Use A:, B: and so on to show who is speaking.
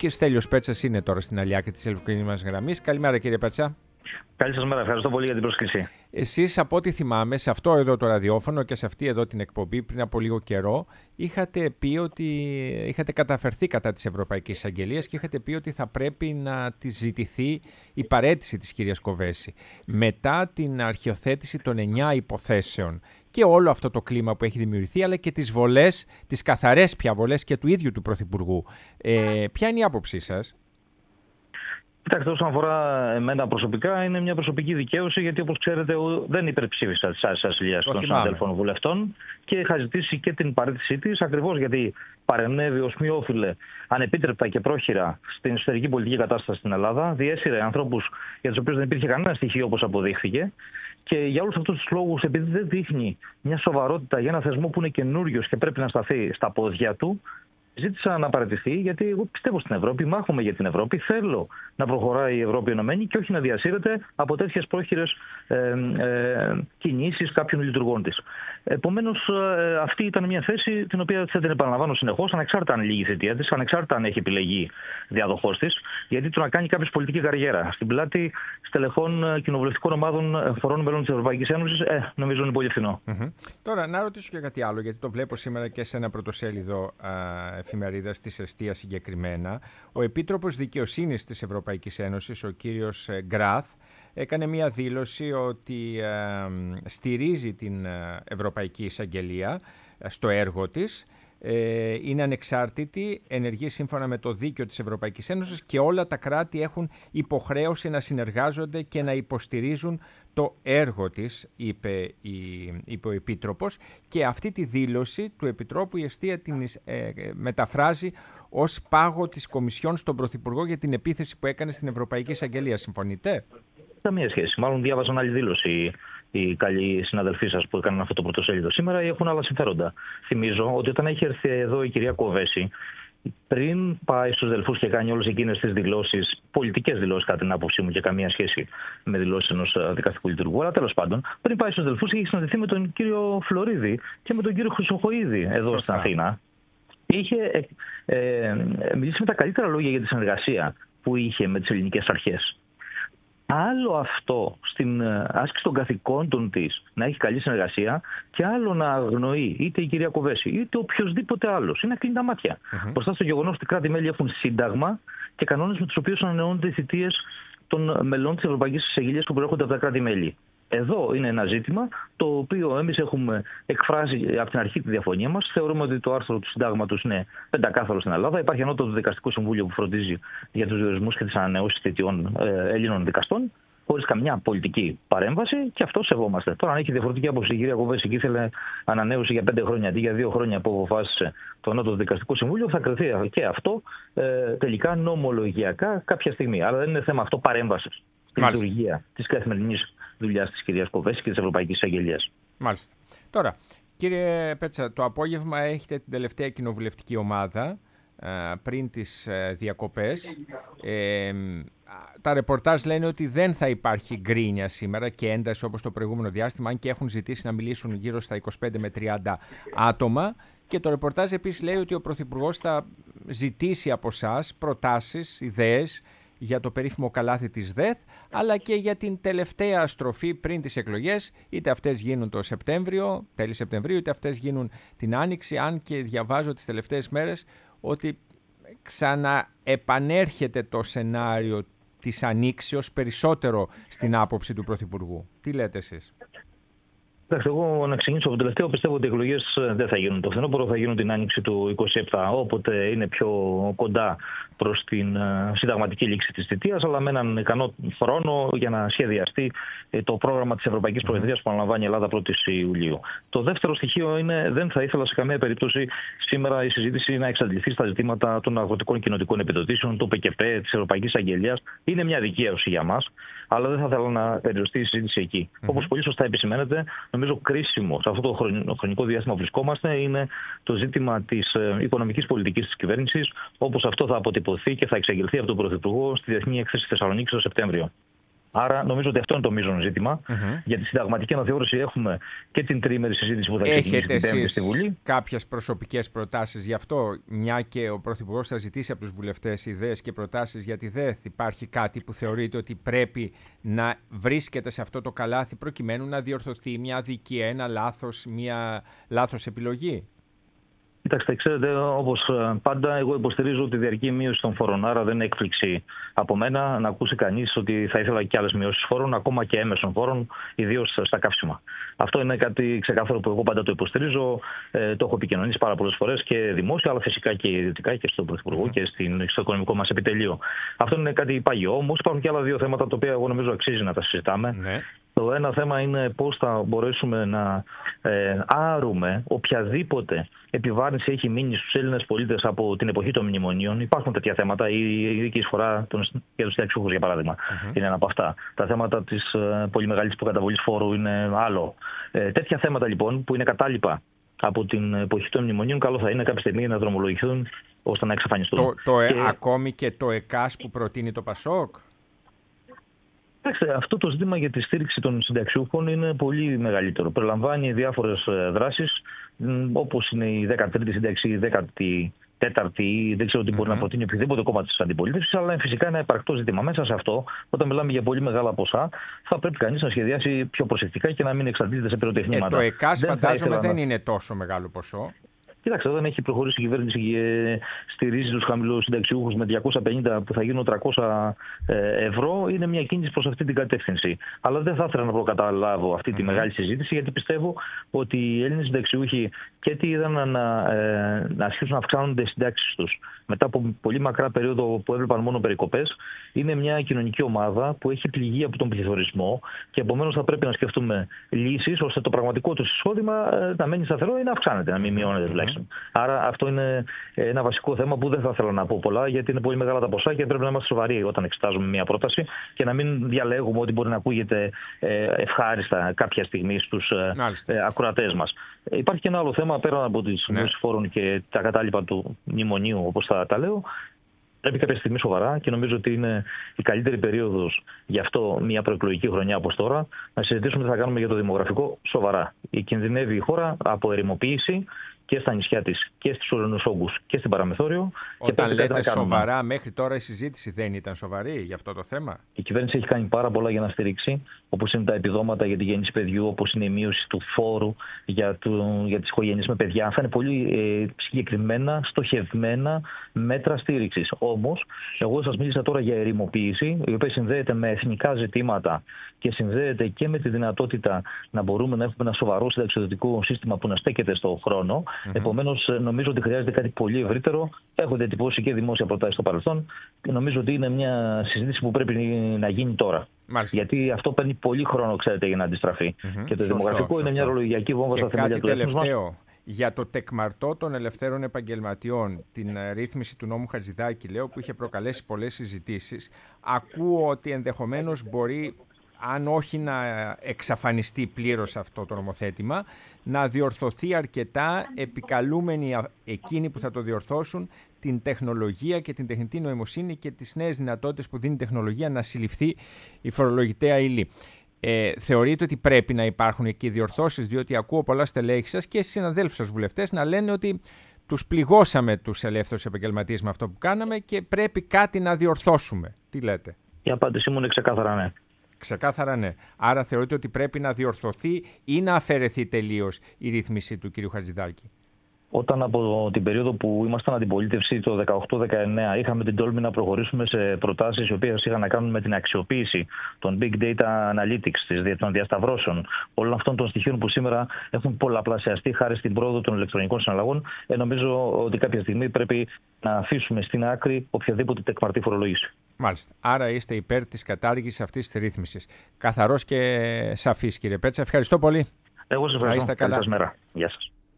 A: Νίκης. Στέλιος Πέτσας είναι τώρα στην άλλη άκρη της τηλεφωνικής μας γραμμής. Καλημέρα, κύριε Πέτσα.
B: Καλή σας μέρα, ευχαριστώ πολύ για την πρόσκληση.
A: Εσείς, από ό,τι θυμάμαι, σε αυτό εδώ το ραδιόφωνο και σε αυτή εδώ την εκπομπή πριν από λίγο καιρό, είχατε πει ότι είχατε καταφερθεί κατά της Ευρωπαϊκής Εισαγγελίας και είχατε πει ότι θα πρέπει να της ζητηθεί η παραίτηση της κυρίας Κοβέση. Μετά την αρχιοθέτηση των 9 υποθέσεων και όλο αυτό το κλίμα που έχει δημιουργηθεί, αλλά και τις βολές, τις καθαρές πια βολές και του ίδιου του Πρωθυπουργού. Ποια είναι η άποψή σας?
B: Κοιτάξτε, όσον αφορά εμένα προσωπικά, είναι μια προσωπική δικαίωση, γιατί όπως ξέρετε δεν υπερψήφισα τις άδειες ασυλίας των συναδέλφων βουλευτών και είχα ζητήσει και την παραίτησή της, ακριβώς γιατί παρενέβη ως μειόφιλε, ανεπίτρεπτα και πρόχειρα στην εσωτερική πολιτική κατάσταση στην Ελλάδα, διέσυρε ανθρώπους για τους οποίους δεν υπήρχε κανένα στοιχείο, όπως αποδείχθηκε. Και για όλους αυτούς τους λόγους, επειδή δεν δείχνει μια σοβαρότητα για ένα θεσμό που είναι καινούριος και πρέπει να σταθεί στα πόδια του, ζήτησα να παραιτηθεί, γιατί εγώ πιστεύω στην Ευρώπη, μάχομαι για την Ευρώπη. Θέλω να προχωράει η Ευρώπη ενωμένη και όχι να διασύρεται από τέτοιες πρόχειρες κινήσεις κάποιων λειτουργών της. Επομένως, αυτή ήταν μια θέση την οποία θα την επαναλαμβάνω συνεχώς, ανεξάρτητα αν λύγει η θητεία της, ανεξάρτητα αν έχει επιλεγεί διαδοχός της, γιατί το να κάνει κάποιος πολιτική καριέρα στην πλάτη στελεχών κοινοβουλευτικών ομάδων φορών μελών της Ευρωπαϊκής Ένωσης, νομίζω είναι πολύ φθηνό.
A: Τώρα, να ρωτήσω και κάτι άλλο, γιατί το βλέπω σήμερα και σε ένα πρωτοσέλιδο εφημερίδας της Εστίας συγκεκριμένα. Ο Επίτροπος Δικαιοσύνης της Ευρωπαϊκής Ένωσης, ο κύριος Γκράθ, έκανε μια δήλωση ότι στηρίζει την Ευρωπαϊκή Εισαγγελία στο έργο της, είναι ανεξάρτητη, ενεργεί σύμφωνα με το δίκαιο της Ευρωπαϊκής Ένωσης και όλα τα κράτη έχουν υποχρέωση να συνεργάζονται και να υποστηρίζουν το έργο της, είπε ο Επίτροπος, και αυτή τη δήλωση του Επιτρόπου η Εστία την μεταφράζει ως πάγο της Κομισιόν στον Πρωθυπουργό για την επίθεση που έκανε στην Ευρωπαϊκή Εισαγγελία. Συμφωνείτε?
B: Καμία σχέση. Μάλλον διάβαζαν άλλη δήλωση οι καλοί συναδελφοί σας που έκαναν αυτό το πρωτοσέλιδο σήμερα ή έχουν άλλα συμφέροντα. Θυμίζω ότι όταν έχει έρθει εδώ η κυρία Κοβέση, πριν πάει στους Δελφούς και κάνει όλες εκείνες τις δηλώσεις, πολιτικές δηλώσεις κατά την άποψή μου και καμία σχέση με δηλώσεις ενός δικαστικού λειτουργού, αλλά τέλος πάντων, πριν πάει στους Δελφούς είχε συναντηθεί με τον κύριο Φλωρίδη και με τον κύριο Χρυσοχοΐδη εδώ στην Αθήνα. Είχε μιλήσει με τα καλύτερα λόγια για τη συνεργασία που είχε με τις ελληνικές αρχές. Άλλο αυτό στην άσκηση των καθηκόντων της να έχει καλή συνεργασία και άλλο να αγνοεί είτε η κυρία Κοβέση είτε οποιοδήποτε άλλος. Είναι να κλείνει τα μάτια. Μπροστά στο γεγονός ότι κράτη-μέλη έχουν σύνταγμα και κανόνες με τους οποίους ανανεώνονται οι θητείες των μελών της Ευρωπαϊκής Εισαγγελίας που προέρχονται από τα κράτη-μέλη. Εδώ είναι ένα ζήτημα το οποίο εμείς έχουμε εκφράσει από την αρχή τη διαφωνία μας. Θεωρούμε ότι το άρθρο του συντάγματος είναι πεντακάθαρο στην Ελλάδα. Υπάρχει ανώτατο δικαστικό συμβούλιο που φροντίζει για τους διορισμούς και τις ανανεώσεις θητιών Έλληνων δικαστών, χωρίς καμιά πολιτική παρέμβαση, και αυτό σεβόμαστε. Τώρα, αν έχει διαφορετική άποψη η κυρία Κοβέση και ήθελε ανανέωση για 5 χρόνια αντί για 2 χρόνια που αποφάσισε το ανώτατο δικαστικό συμβούλιο, θα κριθεί και αυτό τελικά νομολογιακά κάποια στιγμή. Αλλά δεν είναι θέμα αυτό παρέμβασης στη λειτουργία της καθημερινής δουλειάς της κυρίας Κοβέση και της Ευρωπαϊκής Εισαγγελίας.
A: Μάλιστα. Τώρα, κύριε Πέτσα, το απόγευμα έχετε την τελευταία κοινοβουλευτική ομάδα πριν τις διακοπές. Τα ρεπορτάζ λένε ότι δεν θα υπάρχει γκρίνια σήμερα και ένταση όπως το προηγούμενο διάστημα, αν και έχουν ζητήσει να μιλήσουν γύρω στα 25 με 30 άτομα. Και το ρεπορτάζ επίσης λέει ότι ο Πρωθυπουργός θα ζητήσει από εσάς προτάσεις, ιδέες για το περίφημο καλάθι της ΔΕΘ, αλλά και για την τελευταία στροφή πριν τις εκλογές, είτε αυτές γίνουν το Σεπτέμβριο, τέλη Σεπτεμβρίου, είτε αυτές γίνουν την Άνοιξη, αν και διαβάζω τις τελευταίες μέρες ότι ξαναεπανέρχεται το σενάριο της ανοίξεως περισσότερο στην άποψη του Πρωθυπουργού. Τι λέτε εσείς?
B: Εγώ να ξεκινήσω από το τελευταίο. Πιστεύω ότι οι εκλογές δεν θα γίνουν το φθινόπωρο, θα γίνουν την άνοιξη του 27. Όποτε είναι πιο κοντά προς την συνταγματική λήξη της θητείας, αλλά με έναν ικανό χρόνο για να σχεδιαστεί το πρόγραμμα της Ευρωπαϊκής Προεδρίας που αναλαμβάνει η Ελλάδα 1η Ιουλίου. Το δεύτερο στοιχείο είναι δεν θα ήθελα σε καμία περίπτωση σήμερα η συζήτηση να εξαντληθεί στα ζητήματα των αγροτικών κοινοτικών επιδοτήσεων, του ΠΚΠ, της Ευρωπαϊκής Αγγελίας. Είναι μια δικαίωση για μας, αλλά δεν θα ήθελα να περιοριστεί η συζήτηση εκεί. Όπως πολύ σωστά επισημαίνετε, νομίζω κρίσιμο σε αυτό το χρονικό διάστημα που βρισκόμαστε είναι το ζήτημα της οικονομικής πολιτικής της κυβέρνησης, όπως αυτό θα αποτυπωθεί και θα εξαγγελθεί από τον Πρωθυπουργό στη Διεθνή Έκθεση Θεσσαλονίκη το Σεπτέμβριο. Άρα νομίζω ότι αυτό είναι το μείζον ζήτημα. Για τη συνταγματική αναθεώρηση έχουμε και την τριήμερη συζήτηση που θα ξεκινήσει την Πέμπτη στη Βουλή.
A: Έχετε κάποιες προσωπικές προτάσεις γι' αυτό, μια και ο Πρωθυπουργός θα ζητήσει από τους βουλευτές ιδέες και προτάσεις για τη ΔΕΘ? Υπάρχει κάτι που θεωρείτε ότι πρέπει να βρίσκεται σε αυτό το καλάθι προκειμένου να διορθωθεί μια αδικία, ένα λάθος, μια λάθος επιλογή?
B: Κοιτάξτε, ξέρετε, όπως πάντα, εγώ υποστηρίζω τη διαρκή μείωση των φόρων. Άρα δεν είναι έκπληξη από μένα να ακούσει κανείς ότι θα ήθελα και άλλες μειώσεις φόρων, ακόμα και έμεσων φόρων, ιδίως στα καύσιμα. Αυτό είναι κάτι ξεκάθαρο που εγώ πάντα το υποστηρίζω. Το έχω επικοινωνήσει πάρα πολλές φορές και δημόσια, αλλά φυσικά και ιδιωτικά και στον Πρωθυπουργό και στο οικονομικό μας επιτελείο. Αυτό είναι κάτι πάγιο. Όμως υπάρχουν και άλλα δύο θέματα τα οποία εγώ νομίζω αξίζει να τα συζητάμε.
A: Ναι.
B: Το ένα θέμα είναι πώς θα μπορέσουμε να άρουμε οποιαδήποτε επιβάρυνση έχει μείνει στους Έλληνες πολίτες από την εποχή των μνημονίων. Υπάρχουν τέτοια θέματα. Η ειδική εισφορά για τους συνταξιούχους, για παράδειγμα, είναι ένα από αυτά. Τα θέματα της πολύ μεγάλης προκαταβολής φόρου είναι άλλο. Τέτοια θέματα λοιπόν που είναι κατάλοιπα από την εποχή των μνημονίων, καλό θα είναι κάποια στιγμή να δρομολογηθούν ώστε να εξαφανιστούν.
A: Ακόμη και το ΕΚΑΣ που προτείνει το ΠΑΣΟΚ?
B: Αυτό το ζήτημα για τη στήριξη των συνταξιούχων είναι πολύ μεγαλύτερο. Περιλαμβάνει διάφορες δράσεις, όπως είναι η 13η σύνταξη, η 14η, δεν ξέρω τι μπορεί να προτείνει οποιοδήποτε κόμμα της αντιπολίτευσης, αλλά φυσικά είναι επαρκτό ζήτημα. Μέσα σε αυτό, όταν μιλάμε για πολύ μεγάλα ποσά, θα πρέπει κανείς να σχεδιάσει πιο προσεκτικά και να μην εξαντλείται σε πυροτεχνήματα.
A: Το ΕΚΑΣ φαντάζομαι δεν είναι τόσο μεγάλο ποσό.
B: Κοιτάξτε, όταν έχει προχωρήσει η κυβέρνηση και στηρίζει τους χαμηλούς συνταξιούχους με 250 που θα γίνουν 300 ευρώ, είναι μια κίνηση προς αυτή την κατεύθυνση. Αλλά δεν θα ήθελα να προκαταλάβω αυτή τη μεγάλη συζήτηση, γιατί πιστεύω ότι οι Έλληνες συνταξιούχοι και τι είδαν να αρχίσουν να αυξάνονται οι συντάξεις τους μετά από πολύ μακρά περίοδο που έβλεπαν μόνο περικοπές, είναι μια κοινωνική ομάδα που έχει πληγεί από τον πληθωρισμό και επομένως θα πρέπει να σκεφτούμε λύσεις ώστε το πραγματικό του εισόδημα να μένει σταθερό ή να αυξάνεται, να μην μειώνεται τουλάχιστον. Άρα αυτό είναι ένα βασικό θέμα που δεν θα ήθελα να πω πολλά, γιατί είναι πολύ μεγάλα τα ποσά και πρέπει να είμαστε σοβαροί όταν εξετάζουμε μια πρόταση και να μην διαλέγουμε ότι μπορεί να ακούγεται ευχάριστα κάποια στιγμή στους ακροατές μας. Υπάρχει και ένα άλλο θέμα πέρα από τις μειώσεις φόρων και τα κατάλοιπα του μνημονίου, όπως τα λέω. Πρέπει κάποια στιγμή σοβαρά, και νομίζω ότι είναι η καλύτερη περίοδος γι' αυτό μια προεκλογική χρονιά όπως τώρα, να συζητήσουμε τι θα κάνουμε για το δημογραφικό σοβαρά. Κινδυνεύει η χώρα από ερημοποίηση και στα νησιά της και στους ορεινούς όγκους και στην Παραμεθόριο.
A: Όταν και λέτε σοβαρά, μέχρι τώρα η συζήτηση δεν ήταν σοβαρή για αυτό το θέμα?
B: Η κυβέρνηση έχει κάνει πάρα πολλά για να στηρίξει, όπως είναι τα επιδόματα για τη γέννηση παιδιού, όπως είναι η μείωση του φόρου για τις οικογένειες με παιδιά. Αυτά είναι πολύ συγκεκριμένα, στοχευμένα μέτρα στήριξης. Όμως, εγώ σας μίλησα τώρα για ερημοποίηση, η οποία συνδέεται με εθνικά ζητήματα και συνδέεται και με τη δυνατότητα να μπορούμε να έχουμε ένα σοβαρό συνταξιοδοτικό σύστημα που να στέκεται στον χρόνο. Επομένως, νομίζω ότι χρειάζεται κάτι πολύ ευρύτερο. Έχω διατυπώσει και δημόσια προτάσεις στο παρελθόν και νομίζω ότι είναι μια συζήτηση που πρέπει να γίνει τώρα.
A: Μάλιστα.
B: Γιατί αυτό παίρνει πολύ χρόνο, ξέρετε, για να αντιστραφεί. Και το δημογραφικό είναι μια ορολογιακή βόμβα στα θεμέλια του έθνους μας.
A: Για το τεκμαρτό των ελευθέρων επαγγελματιών, την ρύθμιση του νόμου Χατζηδάκη, λέω, που είχε προκαλέσει πολλές συζητήσεις, ακούω ότι ενδεχομένως μπορεί, αν όχι να εξαφανιστεί πλήρως αυτό το νομοθέτημα, να διορθωθεί αρκετά, επικαλούμενοι εκείνοι που θα το διορθώσουν την τεχνολογία και την τεχνητή νοημοσύνη και τις νέες δυνατότητες που δίνει η τεχνολογία να συλληφθεί η φορολογητέα ύλη. Θεωρείτε ότι πρέπει να υπάρχουν εκεί διορθώσεις, διότι ακούω πολλά στελέχη σας και συναδέλφους σας βουλευτές να λένε ότι τους πληγώσαμε τους ελεύθερους επαγγελματίες με αυτό που κάναμε και πρέπει κάτι να διορθώσουμε? Τι λέτε?
B: Η απάντησή μου είναι ξεκάθαρα ναι.
A: Ξεκάθαρα ναι. Άρα θεωρείτε ότι πρέπει να διορθωθεί ή να αφαιρεθεί τελείως η ρύθμιση του κ. Χατζηδάκη?
B: Όταν από την περίοδο που ήμασταν αντιπολίτευση το 18-19 είχαμε την τόλμη να προχωρήσουμε σε προτάσεις οι οποίες είχαν να κάνουν με την αξιοποίηση των big data analytics, των διασταυρώσεων, όλων αυτών των στοιχείων που σήμερα έχουν πολλαπλασιαστεί χάρη στην πρόοδο των ηλεκτρονικών συναλλαγών, νομίζω ότι κάποια στιγμή πρέπει να αφήσουμε στην άκρη οποιαδήποτε τεκμαρτή φορολόγηση.
A: Μάλιστα. Άρα είστε υπέρ της κατάργησης αυτής της ρύθμισης. Καθαρός και σαφής, κύριε Πέτσα. Ευχαριστώ πολύ.
B: Εγώ σας ευχαριστώ. Καλή σας μέρα. Γεια σας.